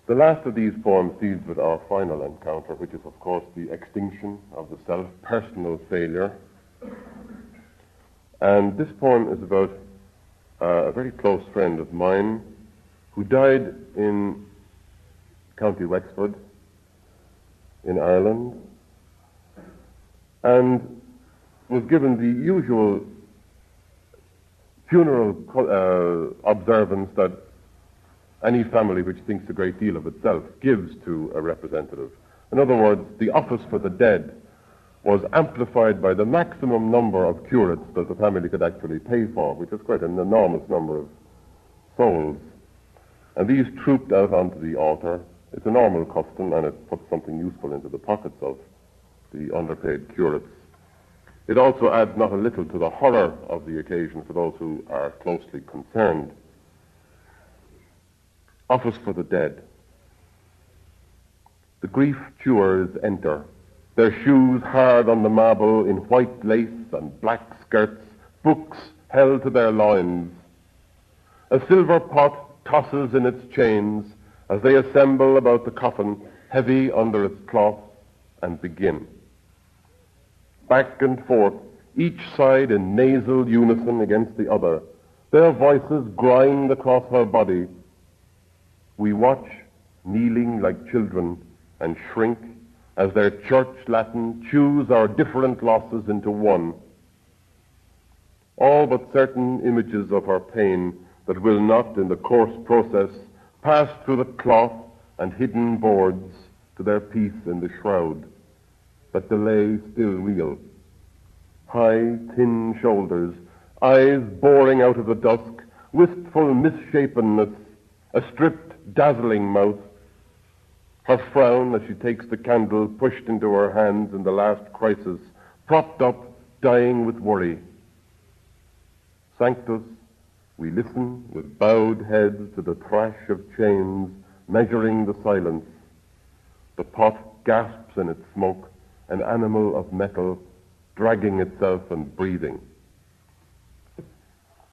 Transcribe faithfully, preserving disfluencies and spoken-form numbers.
The last of these poems deals with our final encounter, which is, of course, the extinction of the self, personal failure. And this poem is about uh, a very close friend of mine who died in County Wexford in Ireland and was given the usual funeral uh, observance that any family which thinks a great deal of itself gives to a representative. In other words, the office for the dead was amplified by the maximum number of curates that the family could actually pay for, which is quite an enormous number of souls. And these trooped out onto the altar. It's a normal custom, and it puts something useful into the pockets of the underpaid curates. It also adds not a little to the horror of the occasion for those who are closely concerned. Office for the dead. The grief chewers enter, their shoes hard on the marble in white lace and black skirts, books held to their loins. A silver pot tosses in its chains as they assemble about the coffin, heavy under its cloth, and begin. Back and forth, each side in nasal unison against the other, their voices grind across her body. We watch, kneeling like children, and shrink as their church Latin chews our different losses into one. All but certain images of her pain that will not, in the coarse process, pass through the cloth and hidden boards to their peace in the shroud, but delay still real. High, thin shoulders, eyes boring out of the dusk, wistful misshapenness, a stripped, dazzling mouth, her frown as she takes the candle pushed into her hands in the last crisis, propped up, dying with worry. Sanctus, we listen with bowed heads to the thrash of chains measuring the silence. The pot gasps in its smoke, an animal of metal dragging itself and breathing.